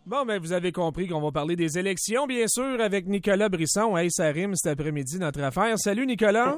Bon, ben vous avez compris qu'on va parler des élections, bien sûr, avec Nicolas Brisson. Hey, ça rime cet après-midi, notre affaire. Salut, Nicolas.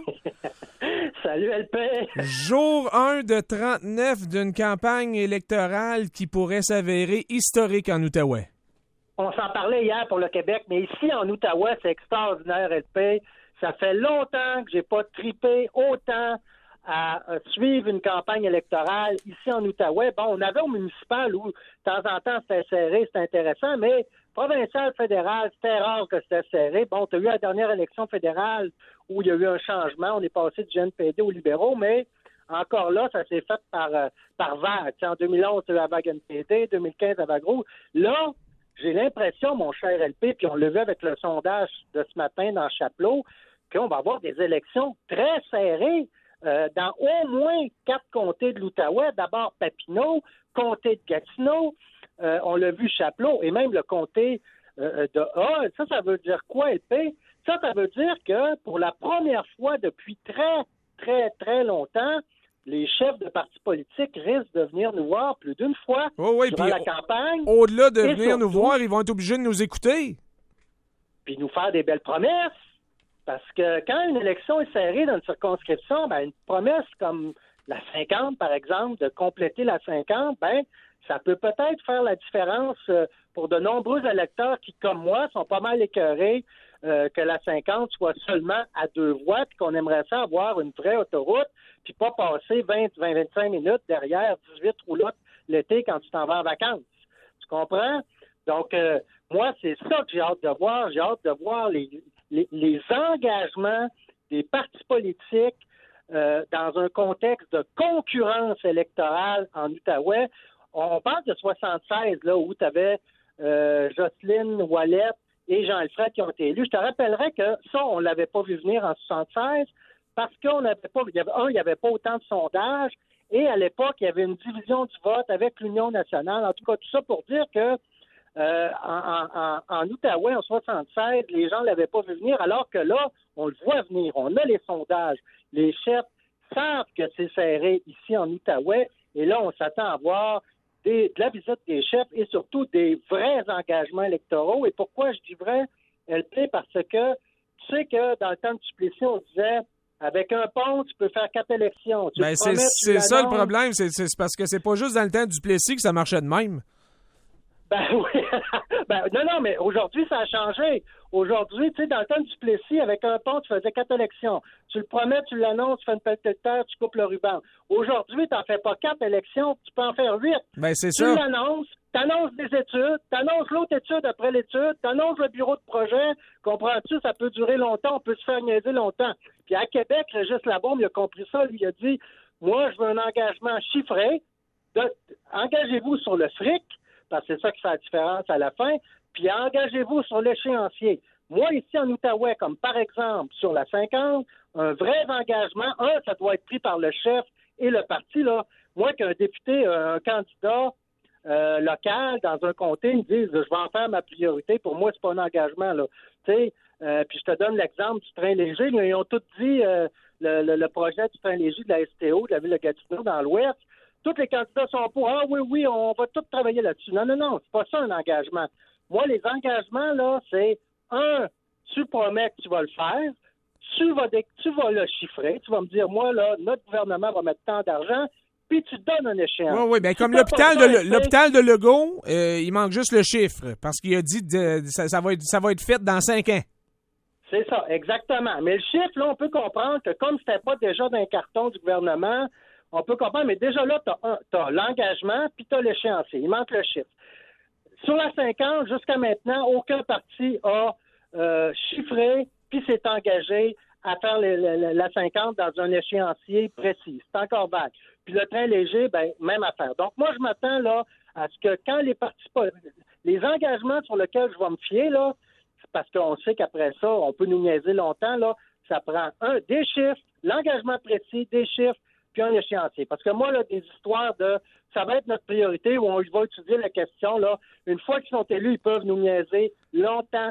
Salut, LP. Jour 1 de 39 d'une campagne électorale qui pourrait s'avérer historique en Outaouais. On s'en parlait hier pour le Québec, mais ici, en Outaouais, c'est extraordinaire, LP. Ça fait longtemps que j'ai pas tripé autant à suivre une campagne électorale ici en Outaouais. Bon, on avait au municipal où, de temps en temps, c'était serré, c'était intéressant, mais provincial, fédéral, c'était rare que c'était serré. Bon, tu as eu la dernière élection fédérale où il y a eu un changement. On est passé du GNPD aux libéraux, mais encore là, ça s'est fait par vague. T'sais, en 2011, tu as eu la vague NPD, 2015, la vague rouge. Là, j'ai l'impression, mon cher LP, puis on l'a vu avec le sondage de ce matin dans Chapelot, qu'on va avoir des élections très serrées dans au moins 4 comtés de l'Outaouais. D'abord Papineau, comté de Gatineau, on l'a vu Chapelot, et même le comté de Hull. Ça veut dire quoi, LP? Ça veut dire que pour la première fois depuis très, très, très longtemps, les chefs de partis politiques risquent de venir nous voir plus d'une fois durant la campagne. Au-delà de venir nous voir, ils vont être obligés de nous écouter. Puis nous faire des belles promesses. Parce que quand une élection est serrée dans une circonscription, ben une promesse comme la 50, par exemple, de compléter la 50, ben ça peut peut-être faire la différence pour de nombreux électeurs qui, comme moi, sont pas mal écœurés que la 50 soit seulement à 2 voies, puis qu'on aimerait ça avoir une vraie autoroute, puis pas passer 20-25 minutes derrière 18 roulottes l'été quand tu t'en vas en vacances. Tu comprends? Donc, moi, c'est ça que j'ai hâte de voir. J'ai hâte de voir les engagements des partis politiques dans un contexte de concurrence électorale en Outaouais. On parle de 76, là, où tu avais Jocelyne Ouellette et Jean-Alfred qui ont été élus. Je te rappellerai que ça, on ne l'avait pas vu venir en 76 parce qu'on n'avait pas, il n'y avait pas autant de sondages et à l'époque, il y avait une division du vote avec l'Union nationale. En tout cas, tout ça pour dire que en Outaouais, en 76, les gens ne l'avaient pas vu venir, alors que là, on le voit venir. On a les sondages. Les chefs savent que c'est serré ici en Outaouais. Et là, on s'attend à voir de la visite des chefs et surtout des vrais engagements électoraux. Et pourquoi je dis vrai, LP? Parce que tu sais que dans le temps de Duplessis, on disait avec un pont, tu peux faire 4 élections. C'est ça le problème. C'est parce que c'est pas juste dans le temps de Duplessis que ça marchait de même. Ben oui. Non, mais aujourd'hui, ça a changé. Aujourd'hui, tu sais, dans le temps du Duplessis, avec un pont, tu faisais 4 élections. Tu le promets, tu l'annonces, tu fais une pelletée de terre, tu coupes le ruban. Aujourd'hui, tu n'en fais pas 4 élections, tu peux en faire 8. Ben, c'est ça. Tu l'annonces, tu annonces des études, tu annonces l'autre étude après l'étude, tu annonces le bureau de projet. Comprends-tu? Ça peut durer longtemps, on peut se faire niaiser longtemps. Puis à Québec, Régis Labaume, il a compris ça. Lui, il a dit, moi, je veux un engagement chiffré. Engagez-vous sur le fric, parce que c'est ça qui fait la différence à la fin, puis engagez-vous sur l'échéancier. Moi, ici en Outaouais, comme par exemple sur la 50, un vrai engagement, ça doit être pris par le chef et le parti, là. Moi, qu'un député, un candidat local dans un comté me dise « je vais en faire ma priorité », pour moi, c'est pas un engagement, là. Tu sais, puis je te donne l'exemple du train léger. Ils ont tous dit le projet du train léger de la STO, de la ville de Gatineau, dans l'Ouest. Tous les candidats sont pour. Ah oui, on va tous travailler là-dessus. Non, c'est pas ça un engagement. Moi, les engagements, là, c'est tu promets que tu vas le faire, tu vas le chiffrer, tu vas me dire, moi, là, notre gouvernement va mettre tant d'argent, puis tu donnes un échéance. Oui, bien, comme l'hôpital de Legault, il manque juste le chiffre, parce qu'il a dit ça va être fait dans 5 ans. C'est ça, exactement. Mais le chiffre, là, on peut comprendre que comme c'était pas déjà dans un carton du gouvernement, on peut comprendre, mais déjà là, t'as l'engagement, puis t'as l'échéancier. Il manque le chiffre. Sur la 50, jusqu'à maintenant, aucun parti a chiffré, puis s'est engagé à faire la 50 dans un échéancier précis. C'est encore vague. Puis le train léger, ben même affaire. Donc moi, je m'attends là à ce que quand les engagements sur lesquels je vais me fier, là, parce qu'on sait qu'après ça, on peut nous niaiser longtemps, là, ça prend des chiffres, l'engagement précis, des chiffres, puis un échéancier. Parce que moi, là, des histoires de ça va être notre priorité où on va étudier la question, là. Une fois qu'ils sont élus, ils peuvent nous niaiser longtemps.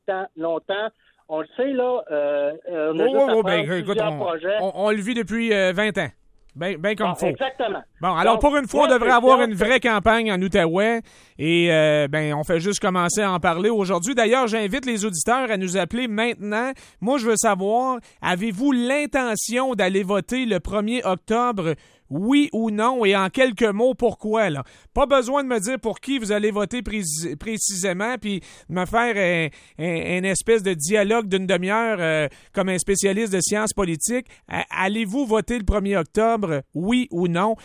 On le sait, là, écoute, on le vit depuis 20 ans. Ben comme faut. Exactement. Bon, alors pour une fois, on devrait avoir une vraie campagne en Outaouais et on fait juste commencer à en parler aujourd'hui. D'ailleurs, j'invite les auditeurs à nous appeler maintenant. Moi, je veux savoir, avez-vous l'intention d'aller voter le 1er octobre? Oui ou non, et en quelques mots, pourquoi, là? Pas besoin de me dire pour qui vous allez voter précisément, puis de me faire un espèce de dialogue d'une demi-heure comme un spécialiste de sciences politiques. Allez-vous voter le 1er octobre, oui ou non?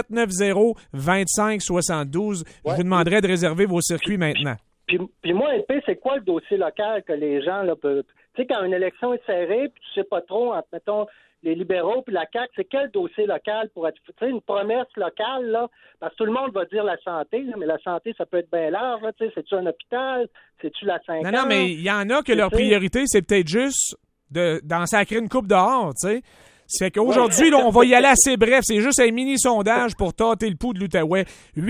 790-2572. Je vous demanderai de réserver vos circuits maintenant. Puis moi, LP, c'est quoi le dossier local que les gens là, peuvent... Tu sais, quand une élection est serrée, puis tu sais pas trop, entre, mettons, les libéraux puis la CAQ, c'est quel dossier local pour être... Tu sais, une promesse locale, là, parce que tout le monde va dire la santé, là, mais la santé, ça peut être bien large, là, tu sais, c'est-tu un hôpital? C'est-tu la 5 ans? Non, mais il y en a que leur priorité, c'est peut-être juste d'en sacrer une coupe dehors, tu sais. Ça fait qu'aujourd'hui, là, on va y aller assez bref. C'est juste un mini-sondage pour tâter le pouls de l'Outaouais.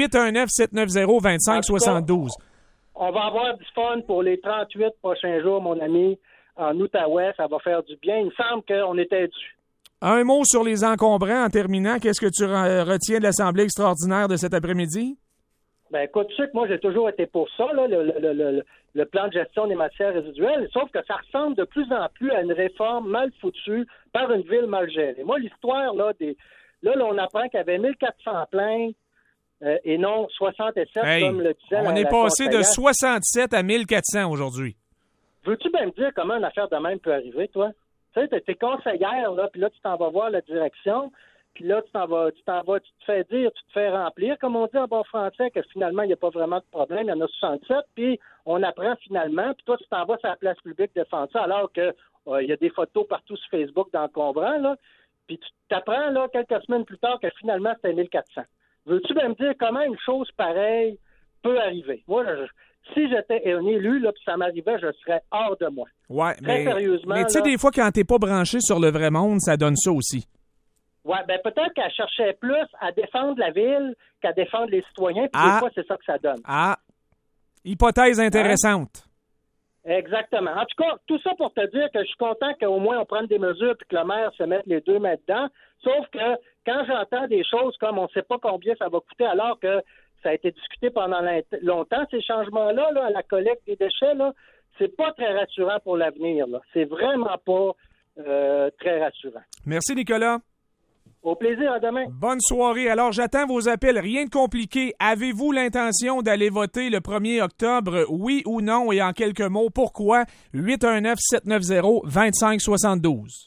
819-790-2572. On va avoir du fun pour les 38 prochains jours, mon ami, en Outaouais. Ça va faire du bien. Il me semble qu'on était dû. Un mot sur les encombrants en terminant. Qu'est-ce que tu retiens de l'Assemblée extraordinaire de cet après-midi? Ben écoute, tu sais que moi, j'ai toujours été pour ça, là, le plan de gestion des matières résiduelles, sauf que ça ressemble de plus en plus à une réforme mal foutue par une ville mal gérée. Moi, l'histoire, là, on apprend qu'il y avait 1400 plaintes et non 67, comme le disait on est passé de 67 à 1400 aujourd'hui. Veux-tu bien me dire comment une affaire de même peut arriver, toi? Tu sais, t'es conseillère, là, puis là, tu t'en vas voir la direction, puis là, tu te fais dire, tu te fais remplir, comme on dit en bon français, que finalement, il n'y a pas vraiment de problème, il y en a 67, puis on apprend finalement, puis toi, tu t'en vas sur la place publique défendre ça, alors que il y a des photos partout sur Facebook d'encombrants, là, puis tu t'apprends, là, quelques semaines plus tard, que finalement, c'était 1400. Veux-tu bien me dire comment une chose pareille peut arriver? Moi, si j'étais un élu, là, puis ça m'arrivait, je serais hors de moi. Ouais, très sérieusement. Mais tu sais, des fois, quand t'es pas branché sur le vrai monde, ça donne ça aussi. Ouais, ben peut-être qu'elle cherchait plus à défendre la ville qu'à défendre les citoyens, puis des fois, c'est ça que ça donne. Hypothèse intéressante. Exactement. En tout cas, tout ça pour te dire que je suis content qu'au moins on prenne des mesures puis que le maire se mette les deux mains dedans. Sauf que quand j'entends des choses comme on ne sait pas combien ça va coûter alors que ça a été discuté pendant longtemps, ces changements-là, là, à la collecte des déchets, là, c'est pas très rassurant pour l'avenir. Là. C'est vraiment pas très rassurant. Merci, Nicolas. Au plaisir, à demain. Bonne soirée. Alors, j'attends vos appels. Rien de compliqué. Avez-vous l'intention d'aller voter le 1er octobre, oui ou non? Et en quelques mots, pourquoi? 819-790-2572.